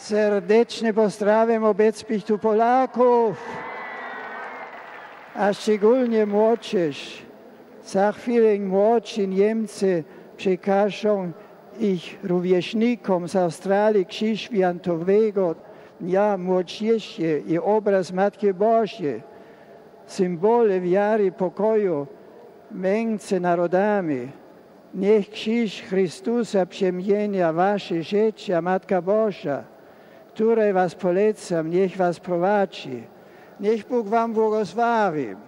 Serdeczne pozdrawiam obecnych tu Polaków, a szczególnie młodzież. Za chwilę młodsi Niemcy przekażą ich rówieśnikom z Australii krzyż świętowego Dnia Młodzieży i obraz Matki Bożej, symbole wiary, pokoju między narodami. Niech krzyż Chrystusa przemienia wasze życie, Matka Boża, której was polecam, niech was prowadzi. Niech Bóg wam błogosławi.